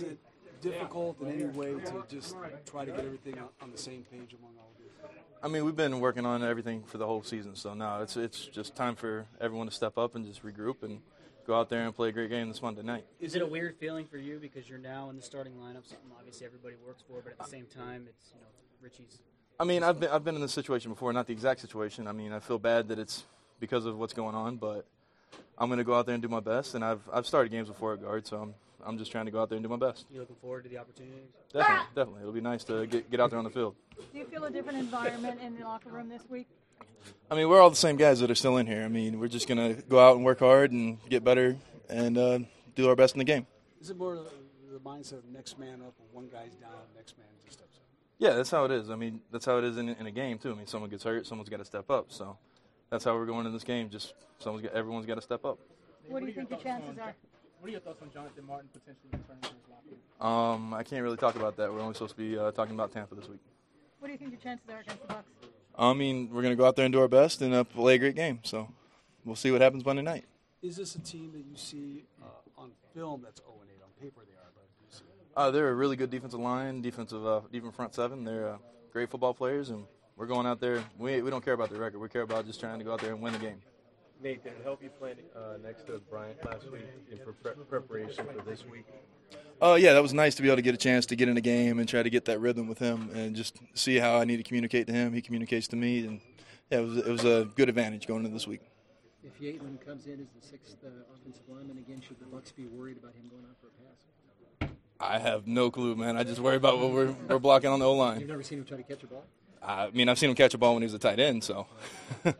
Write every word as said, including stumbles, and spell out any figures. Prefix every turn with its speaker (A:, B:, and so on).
A: it difficult in any way to just try to get everything on, on the same page among all of you?
B: I mean, we've been working on everything for the whole season, so no, it's it's just time for everyone to step up and just regroup and go out there and play a great game this Monday night.
C: Is it a weird feeling for you because you're now in the starting lineup, something obviously everybody works for, but at the same time, it's, you know, Richie's?
B: I mean, I've been I've been in this situation before, not the exact situation. I mean, I feel bad that it's because of what's going on, but I'm going to go out there and do my best. And I've I've started games before at guard, so I'm I'm just trying to go out there and do my best.
C: You looking forward to the opportunities?
B: Definitely, definitely. It'll be nice to get get out there on the field.
D: Do you feel a different environment in the locker room this week?
B: I mean, we're all the same guys that are still in here. I mean, we're just going to go out and work hard and get better and uh, do our best in the game.
A: Is it more the mindset of next man up, or one guy's down, next man just steps up?
B: Yeah, that's how it is. I mean, that's how it is in, in a game, too. I mean, someone gets hurt, someone's got to step up. So that's how we're going in this game. Just someone's got, everyone's got to step up.
D: What do you think your chances are?
E: What are your thoughts on Jonathan Martin potentially returning to his locker room?
B: Um, I can't really talk about that. We're only supposed to be uh, talking about Tampa this week.
D: What do you think your chances are against the Bucks?
B: I mean, we're going to go out there and do our best and uh, play a great game. So we'll see what happens Monday night.
A: Is this a team that you see uh, on film that's oh and eight? On paper they are, but do you see it?
B: Uh, they're a really good defensive line, defensive, uh, even front seven. They're uh, great football players, and we're going out there. We we don't care about the record. We care about just trying to go out there and win the game.
F: Nate, did it help you playing uh, next to Bryant last week in pre- preparation for this week?
B: Oh, uh, yeah, that was nice to be able to get a chance to get in a game and try to get that rhythm with him and just see how I need to communicate to him. He communicates to me, and yeah, it was it was a good advantage going into this week.
G: If Yateman comes in as the sixth uh, offensive lineman again, should the Bucs be worried about him going out for a pass?
B: I have no clue, man. I just worry about what we're we're blocking on the O-line.
G: You've never seen him try to catch a ball?
B: I mean, I've seen him catch a ball when he was a tight end, so.